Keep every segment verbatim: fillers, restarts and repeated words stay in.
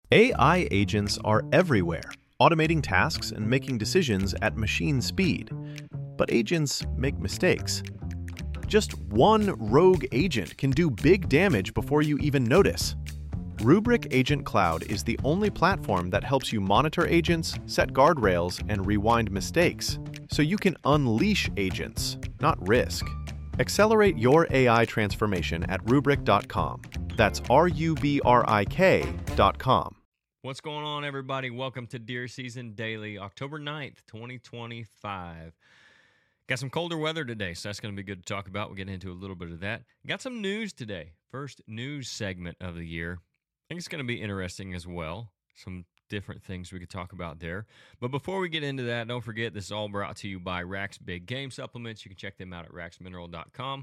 A I agents are everywhere, automating tasks and making decisions at machine speed. But agents make mistakes. Just one rogue agent can do big damage before you even notice. Rubrik Agent Cloud is the only platform that helps you monitor agents, set guardrails, and rewind mistakes, so you can unleash agents, not risk. Accelerate your A I transformation at rubrik dot com. That's R U B R I K dot com. What's going on, everybody? Welcome to Deer Season Daily, October ninth, twenty twenty-five. Got some colder weather today, so that's going to be good to talk about. We'll get into a little bit of that. Got some news today. First news segment of the year. I think it's going to be interesting as well. Some different things we could talk about there. But before we get into that, don't forget this is all brought to you by Rack's Big Game Supplements. You can check them out at rax mineral dot com.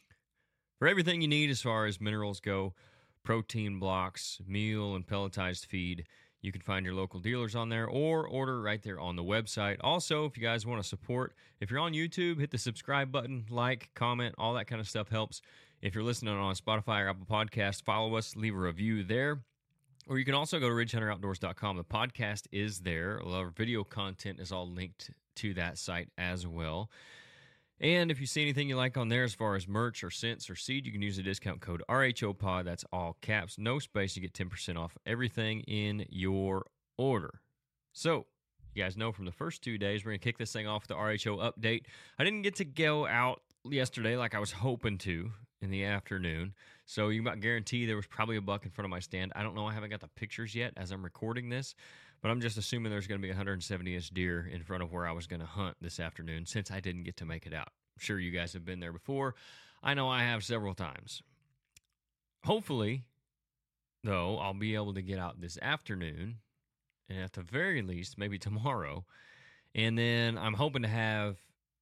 For everything you need as far as minerals go, protein blocks, meal, and pelletized feed, you can find your local dealers on there or order right there on the website. Also, if you guys want to support, if you're on YouTube, hit the subscribe button, like, comment, all that kind of stuff helps. If you're listening on Spotify or Apple Podcasts, follow us, leave a review there. Or you can also go to ridge hunter outdoors dot com. The podcast is there. A lot of video content is all linked to that site as well. And if you see anything you like on there as far as merch or scents or seed, you can use the discount code R H O Pod. That's all caps, no space. You get ten percent off everything in your order. So, you guys know from the first two days, we're going to kick this thing off with the R H O update. I didn't get to go out yesterday like I was hoping to in the afternoon. So, you can about guarantee there was probably a buck in front of my stand. I don't know. I haven't got the pictures yet as I'm recording this. But I'm just assuming there's going to be a one hundred seventy-inch deer in front of where I was going to hunt this afternoon since I didn't get to make it out. I'm sure you guys have been there before. I know I have several times. Hopefully, though, I'll be able to get out this afternoon, and at the very least, maybe tomorrow. And then I'm hoping to have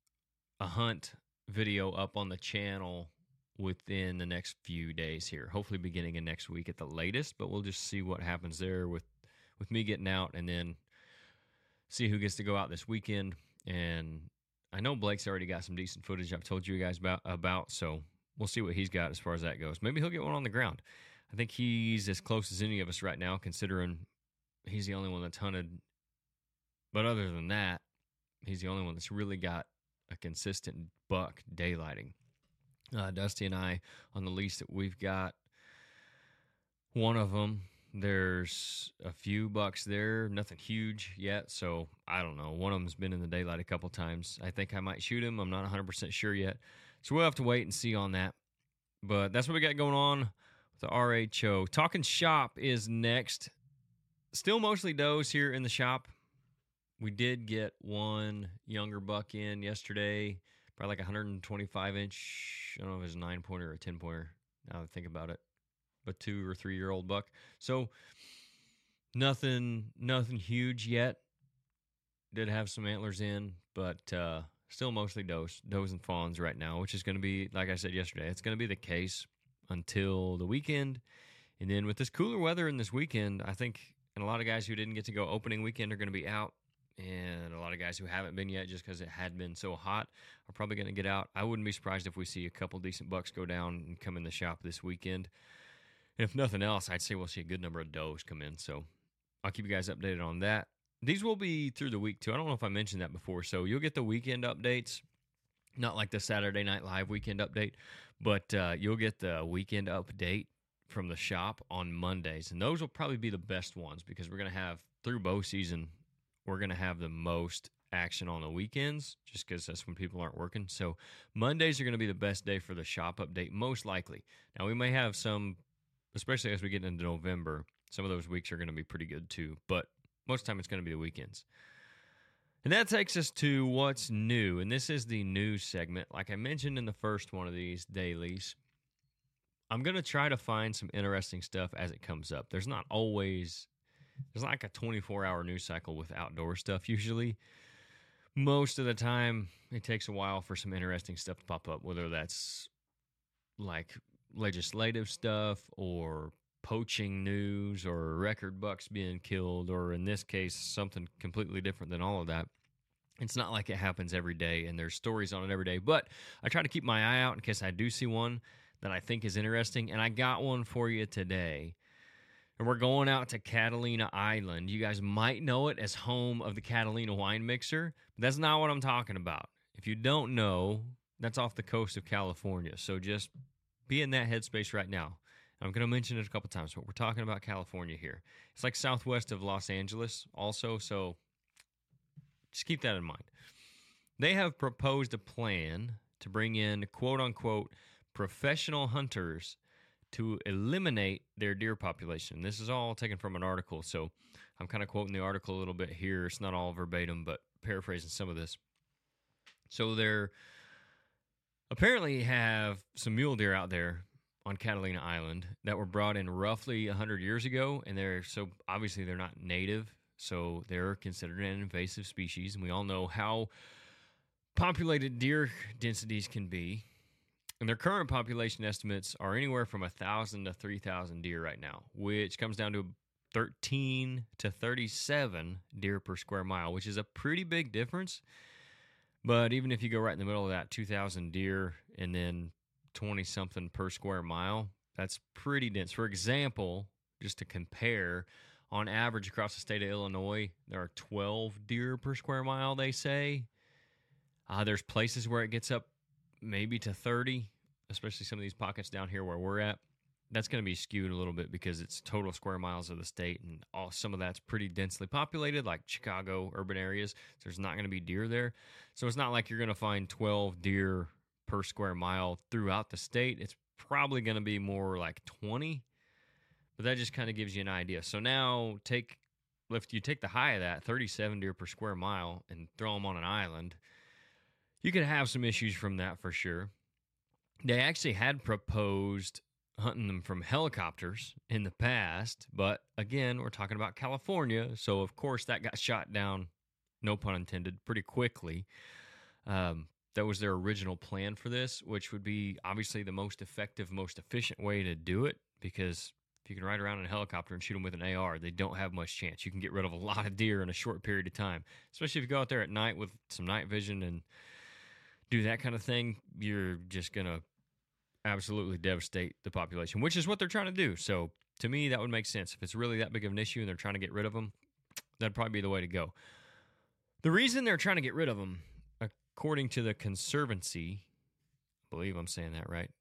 a hunt video up on the channel within the next few days here. Hopefully beginning of next week at the latest, but we'll just see what happens there with with me getting out, and then see who gets to go out this weekend. And I know Blake's already got some decent footage I've told you guys about, about, so we'll see what he's got as far as that goes. Maybe he'll get one on the ground. I think he's as close as any of us right now, considering he's the only one that's hunted. But other than that, he's the only one that's really got a consistent buck daylighting. Uh, Dusty and I, on the lease that we've got, one of them, there's a few bucks there, nothing huge yet, so I don't know. One of them's been in the daylight a couple times. I think I might shoot him. I'm not one hundred percent sure yet, so we'll have to wait and see on that. But that's what we got going on with the R H O. Talking shop is next. Still mostly does here in the shop. We did get one younger buck in yesterday, probably like a one twenty-five inch. I don't know if it was a nine-pointer or a ten-pointer, now that I think about it. But two or three year old buck. So nothing nothing huge yet. Did have some antlers in, but uh, still mostly does, does and fawns right now, which is going to be, like I said yesterday, it's going to be the case until the weekend. And then with this cooler weather in this weekend, I think, and a lot of guys who didn't get to go opening weekend are going to be out. And a lot of guys who haven't been yet just because it had been so hot are probably going to get out. I wouldn't be surprised if we see a couple decent bucks go down and come in the shop this weekend. If nothing else, I'd say we'll see a good number of does come in. So I'll keep you guys updated on that. These will be through the week, too. I don't know if I mentioned that before. So you'll get the weekend updates, not like the Saturday Night Live weekend update, but uh, you'll get the weekend update from the shop on Mondays. And those will probably be the best ones because we're going to have, through bow season, we're going to have the most action on the weekends just because that's when people aren't working. So Mondays are going to be the best day for the shop update, most likely. Now, we may have some, especially as we get into November, some of those weeks are going to be pretty good too. But most of the time it's going to be the weekends. And that takes us to what's new. And this is the news segment. Like I mentioned in the first one of these dailies, I'm going to try to find some interesting stuff as it comes up. There's not always, there's not like a twenty-four hour news cycle with outdoor stuff usually. Most of the time, it takes a while for some interesting stuff to pop up, whether that's like legislative stuff or poaching news or record bucks being killed, or in this case, something completely different than all of that. It's not like it happens every day, and there's stories on it every day, but I try to keep my eye out in case I do see one that I think is interesting, and I got one for you today. And we're going out to Catalina Island. You guys might know it as home of the Catalina wine mixer, but that's not what I'm talking about. If you don't know, that's off the coast of California. So just be in that headspace right now. I'm going to mention it a couple times, but we're talking about California here. It's like southwest of Los Angeles also, so just keep that in mind. They have proposed a plan to bring in, quote-unquote, professional hunters to eliminate their deer population. This is all taken from an article, so I'm kind of quoting the article a little bit here. It's not all verbatim, but paraphrasing some of this. So they're apparently have some mule deer out there on Catalina Island that were brought in roughly one hundred years ago, and they're so obviously they're not native, so they're considered an invasive species, and we all know how populated deer densities can be. And their current population estimates are anywhere from one thousand to three thousand deer right now, which comes down to thirteen to thirty-seven deer per square mile, which is a pretty big difference. But even if you go right in the middle of that, two thousand deer and then twenty-something per square mile, that's pretty dense. For example, just to compare, on average across the state of Illinois, there are twelve deer per square mile, they say. Uh, there's places where it gets up maybe to thirty, especially some of these pockets down here where we're at. That's going to be skewed a little bit because it's total square miles of the state, and all some of that's pretty densely populated, like Chicago urban areas. So there's not going to be deer there. So it's not like you're going to find twelve deer per square mile throughout the state. It's probably going to be more like twenty, but that just kind of gives you an idea. So now take, if you take the high of that, thirty-seven deer per square mile, and throw them on an island, you could have some issues from that for sure. They actually had proposed hunting them from helicopters in the past, but again, we're talking about California, so of course that got shot down, no pun intended, pretty quickly. Um, that was their original plan for this, which would be obviously the most effective, most efficient way to do it, because if you can ride around in a helicopter and shoot them with an A R, they don't have much chance. You can get rid of a lot of deer in a short period of time, especially if you go out there at night with some night vision and do that kind of thing. You're just going to absolutely devastate the population, which is what they're trying to do. So to me, that would make sense. If it's really that big of an issue and they're trying to get rid of them, that'd probably be the way to go. The reason they're trying to get rid of them, according to the Conservancy, I believe I'm saying that right,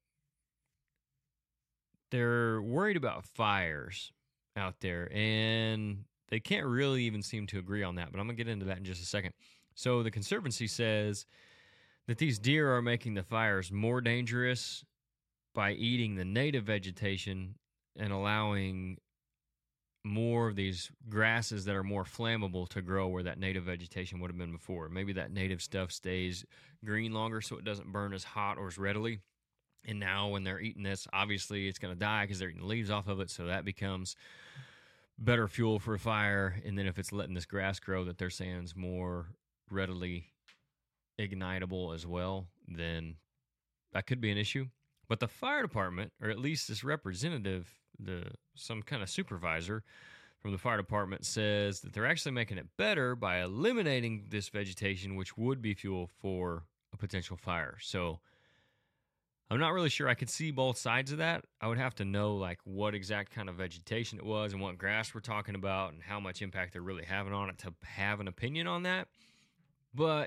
they're worried about fires out there, and they can't really even seem to agree on that, but I'm going to get into that in just a second. So the Conservancy says that these deer are making the fires more dangerous by eating the native vegetation and allowing more of these grasses that are more flammable to grow where that native vegetation would have been before. Maybe that native stuff stays green longer so it doesn't burn as hot or as readily. And now when they're eating this, obviously it's going to die because they're eating leaves off of it, so that becomes better fuel for a fire. And then if it's letting this grass grow that they're saying is more readily ignitable as well, then that could be an issue. But the fire department, or at least this representative, the some kind of supervisor from the fire department, says that they're actually making it better by eliminating this vegetation, which would be fuel for a potential fire. So I'm not really sure. I could see both sides of that. I would have to know like what exact kind of vegetation it was and what grass we're talking about and how much impact they're really having on it to have an opinion on that. But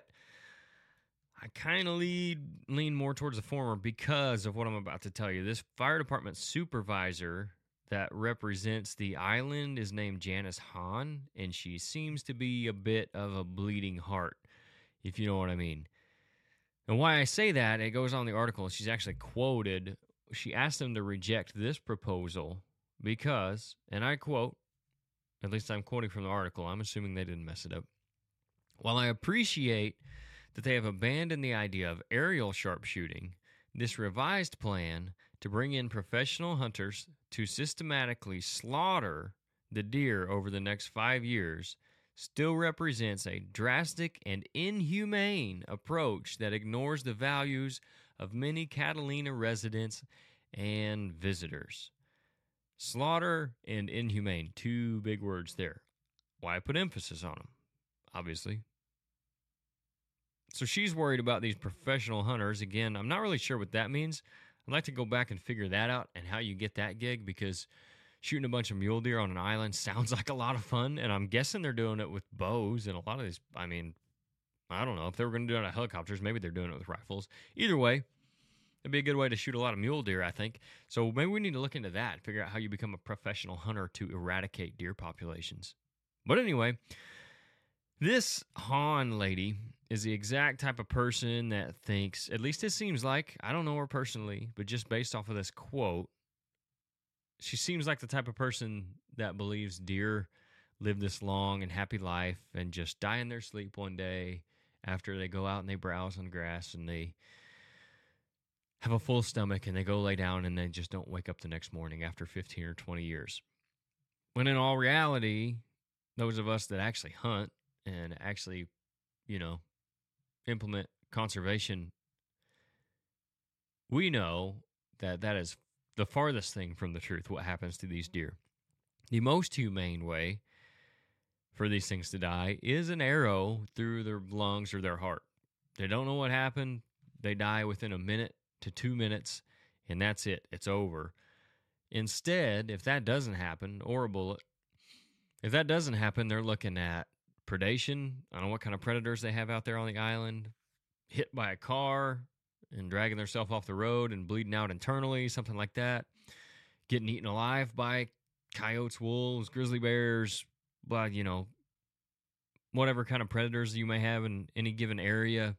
I kind of lead lean more towards the former because of what I'm about to tell you. This fire department supervisor that represents the island is named Janice Hahn, and she seems to be a bit of a bleeding heart, if you know what I mean. And why I say that, it goes on in the article. She's actually quoted. She asked them to reject this proposal because, and I quote, at least I'm quoting from the article, I'm assuming they didn't mess it up. While I appreciate that they have abandoned the idea of aerial sharpshooting, this revised plan to bring in professional hunters to systematically slaughter the deer over the next five years still represents a drastic and inhumane approach that ignores the values of many Catalina residents and visitors. Slaughter and inhumane, two big words there. Why I put emphasis on them, obviously. So she's worried about these professional hunters. Again, I'm not really sure what that means. I'd like to go back and figure that out and how you get that gig, because shooting a bunch of mule deer on an island sounds like a lot of fun, and I'm guessing they're doing it with bows, and a lot of these, I mean, I don't know. If they were going to do it on helicopters, maybe they're doing it with rifles. Either way, it'd be a good way to shoot a lot of mule deer, I think. So maybe we need to look into that and figure out how you become a professional hunter to eradicate deer populations. But anyway, this Han lady is the exact type of person that thinks, at least it seems like, I don't know her personally, but just based off of this quote, she seems like the type of person that believes deer live this long and happy life and just die in their sleep one day after they go out and they browse on the grass and they have a full stomach and they go lay down and they just don't wake up the next morning after fifteen or twenty years. When in all reality, those of us that actually hunt and actually, you know, implement conservation, we know that that is the farthest thing from the truth, what happens to these deer. The most humane way for these things to die is an arrow through their lungs or their heart. They don't know what happened. They die within a minute to two minutes, and that's it. It's over. Instead, if that doesn't happen, or a bullet, if that doesn't happen, they're looking at predation. I don't know what kind of predators they have out there on the island. Hit by a car and dragging themselves off the road and bleeding out internally, something like that. Getting eaten alive by coyotes, wolves, grizzly bears, blah, you know, whatever kind of predators you may have in any given area.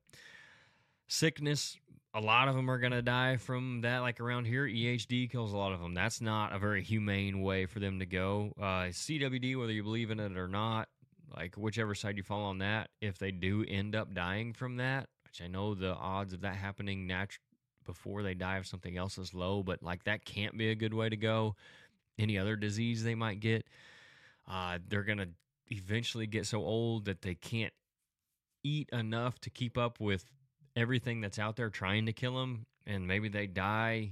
Sickness, a lot of them are going to die from that. Like around here, E H D kills a lot of them. That's not a very humane way for them to go. Uh, C W D, whether you believe in it or not, like whichever side you fall on that, if they do end up dying from that, which I know the odds of that happening natu- before they die of something else is low, but like that can't be a good way to go. Any other disease they might get, uh, they're going to eventually get so old that they can't eat enough to keep up with everything that's out there trying to kill them, and maybe they die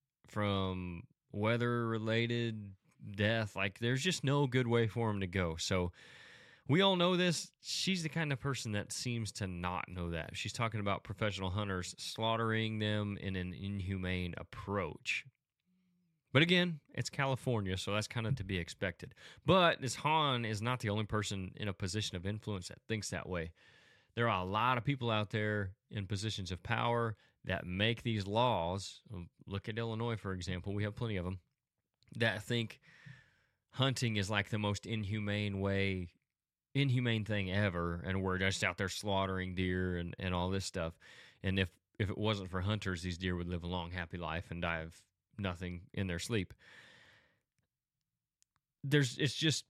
from weather-related death. Like, there's just no good way for them to go. So we all know this. She's the kind of person that seems to not know that. She's talking about professional hunters slaughtering them in an inhumane approach. But again, it's California, so that's kind of to be expected. But this Han is not the only person in a position of influence that thinks that way. There are a lot of people out there in positions of power that make these laws. Look at Illinois, for example. We have plenty of them that think hunting is like the most inhumane way, inhumane thing ever, and we're just out there slaughtering deer and, and all this stuff. And if, if it wasn't for hunters, these deer would live a long, happy life and die of nothing in their sleep. There's, it's just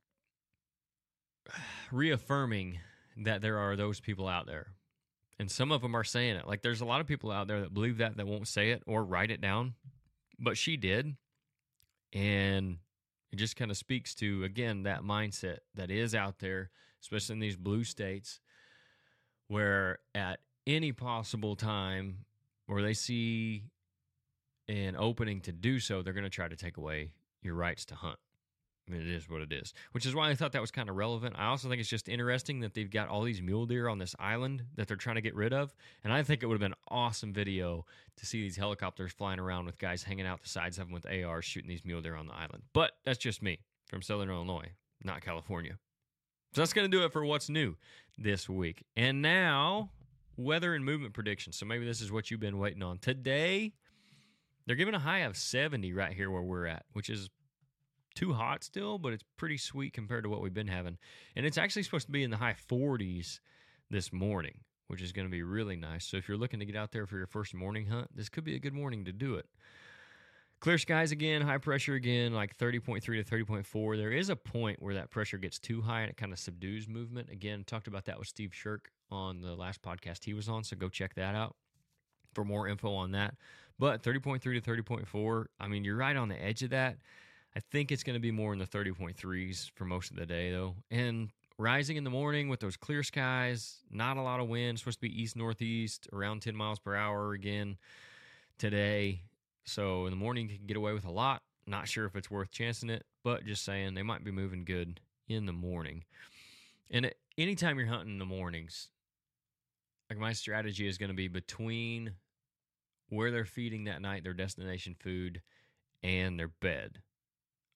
reaffirming that there are those people out there. And some of them are saying it. Like, there's a lot of people out there that believe that, that won't say it or write it down. But she did. And it just kind of speaks to, again, that mindset that is out there, especially in these blue states, where at any possible time where they see an opening to do so, they're going to try to take away your rights to hunt. I mean, it is what it is, which is why I thought that was kind of relevant. I also think it's just interesting that they've got all these mule deer on this island that they're trying to get rid of. And I think it would have been an awesome video to see these helicopters flying around with guys hanging out the sides of them with A Rs shooting these mule deer on the island. But that's just me from Southern Illinois, not California. So that's going to do it for what's new this week. And now, weather and movement predictions. So maybe this is what you've been waiting on. Today, they're giving a high of seventy right here where we're at, which is too hot still, but it's pretty sweet compared to what we've been having. And it's actually supposed to be in the high forties this morning, which is going to be really nice. So if you're looking to get out there for your first morning hunt, this could be a good morning to do it. Clear skies again, high pressure again, like thirty point three to thirty point four. There is a point where that pressure gets too high and it kind of subdues movement. Again, talked about that with Steve Shirk on the last podcast he was on, so go check that out for more info on that. But thirty point three to thirty point four, I mean, you're right on the edge of that. I think it's going to be more in the thirty point threes for most of the day, though. And rising in the morning with those clear skies, not a lot of wind, supposed to be east-northeast, around ten miles per hour again today. So in the morning, you can get away with a lot. Not sure if it's worth chancing it, but just saying they might be moving good in the morning. And it, anytime you're hunting in the mornings, like my strategy is going to be between where they're feeding that night, their destination food, and their bed.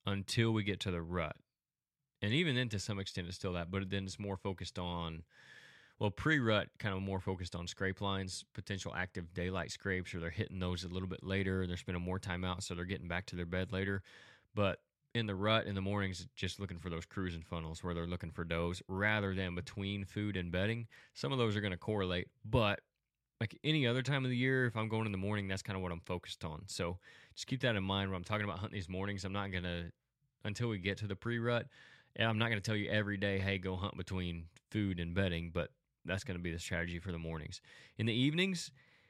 until we get to the rut. And even then, to some extent, it's still that, but then it's more focused on, well, pre-rut, kind of more focused on scrape lines, potential active daylight scrapes, or they're hitting those a little bit later. They're spending more time out, so they're getting back to their bed later. But in the rut, in the mornings, just looking for those cruising funnels where they're looking for does rather than between food and bedding. Some of those are going to correlate, but like any other time of the year, if I'm going in the morning, that's kind of what I'm focused on. So just keep that in mind when I'm talking about hunting these mornings. I'm not going to, until we get to the pre-rut, and I'm not going to tell you every day, hey, go hunt between food and bedding, but that's going to be the strategy for the mornings. In the evenings,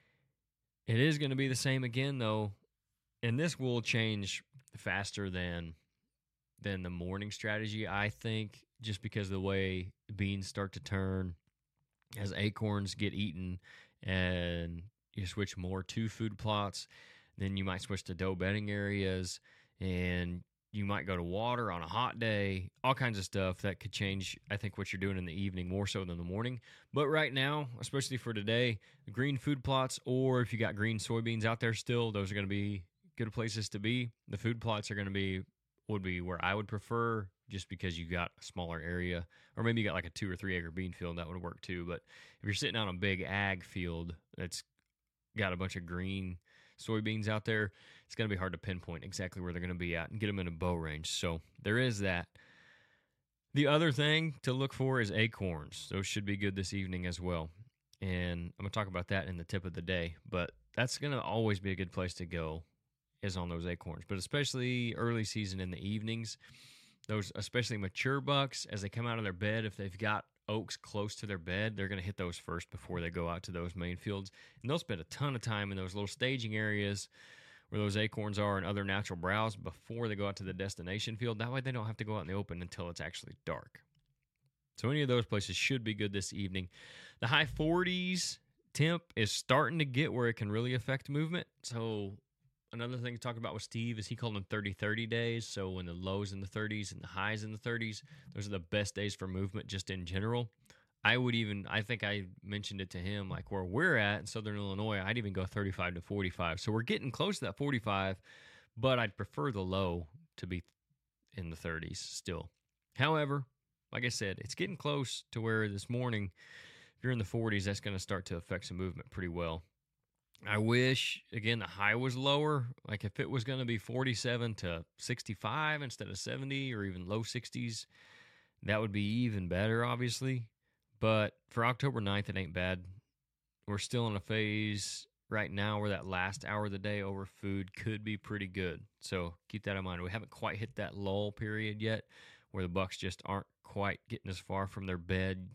it is going to be the same again, though, and this will change faster than than the morning strategy, I think, just because of the way beans start to turn as acorns get eaten and you switch more to food plots. Then you might switch to doe bedding areas, and you might go to water on a hot day, all kinds of stuff that could change, I think, what you're doing in the evening more so than the morning. But right now, especially for today, green food plots, or if you got green soybeans out there still, those are going to be good places to be. The food plots are going to be, would be where I would prefer, just because you got a smaller area, or maybe you got like a two or three acre bean field, that would work too. But if you're sitting on a big ag field that's got a bunch of green soybeans out there, it's going to be hard to pinpoint exactly where they're going to be at and get them in a bow range. So there is that. The other thing to look for is acorns. Those should be good this evening as well. And I'm going to talk about that in the tip of the day, but that's going to always be a good place to go, is on those acorns. But especially early season in the evenings, those especially mature bucks, as they come out of their bed, if they've got oaks close to their bed, they're going to hit those first before they go out to those main fields. And they'll spend a ton of time in those little staging areas where those acorns are and other natural browse before they go out to the destination field. That way they don't have to go out in the open until it's actually dark. So any of those places should be good this evening. The high forties temp is starting to get where it can really affect movement. So another thing to talk about with Steve is he called them thirty thirty days. So when the lows in the thirties and the highs in the thirties, those are the best days for movement just in general. I would even, I think I mentioned it to him, like where we're at in Southern Illinois, I'd even go thirty-five to forty-five. So we're getting close to that forty-five, but I'd prefer the low to be in the thirties still. However, like I said, it's getting close to where this morning, if you're in the forties, that's going to start to affect some movement pretty well. I wish, again, the high was lower. Like if it was going to be forty-seven to sixty-five instead of seventy, or even low sixties, that would be even better, obviously. But for October ninth, it ain't bad. We're still in a phase right now where that last hour of the day over food could be pretty good. So keep that in mind. We haven't quite hit that lull period yet where the bucks just aren't quite getting as far from their bed.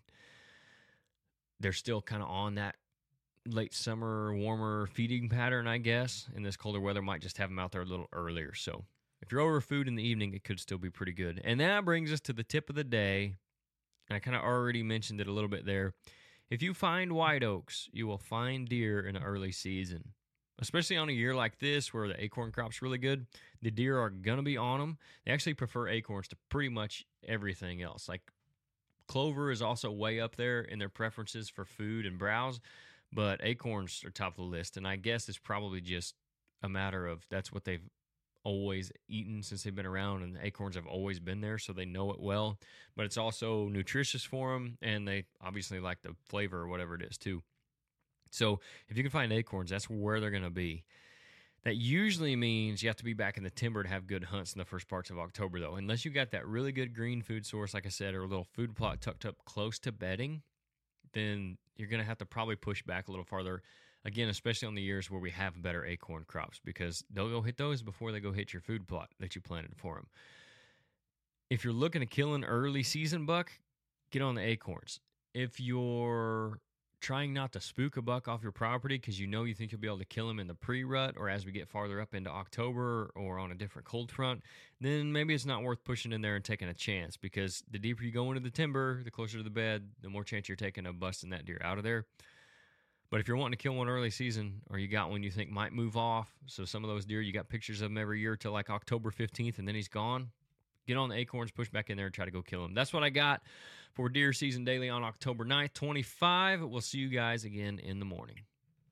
They're still kind of on that late summer, warmer feeding pattern, I guess, and this colder weather might just have them out there a little earlier. So if you're over food in the evening, it could still be pretty good. And that brings us to the tip of the day. I kind of already mentioned it a little bit there. If you find white oaks, you will find deer in the early season, especially on a year like this where the acorn crop's really good. The deer are going to be on them. They actually prefer acorns to pretty much everything else. Like clover is also way up there in their preferences for food and browse, but acorns are top of the list. And I guess it's probably just a matter of that's what they've always eaten since they've been around, and the acorns have always been there, so they know it well. But it's also nutritious for them, and they obviously like the flavor or whatever it is too. So if you can find acorns, that's where they're going to be. That usually means you have to be back in the timber to have good hunts in the first parts of October, though. Unless you got that really good green food source, like I said, or a little food plot tucked up close to bedding, then you're going to have to probably push back a little farther. Again, especially on the years where we have better acorn crops, because they'll go hit those before they go hit your food plot that you planted for them. If you're looking to kill an early season buck, get on the acorns. If you're trying not to spook a buck off your property because you know you think you'll be able to kill him in the pre-rut or as we get farther up into October or on a different cold front, then maybe it's not worth pushing in there and taking a chance, because the deeper you go into the timber, the closer to the bed, the more chance you're taking of busting that deer out of there. But if you're wanting to kill one early season, or you got one you think might move off, so some of those deer, you got pictures of them every year till like October fifteenth, and then he's gone, get on the acorns, push back in there, and try to go kill him. That's what I got for Deer Season Daily on October ninth, twenty-five. We'll see you guys again in the morning.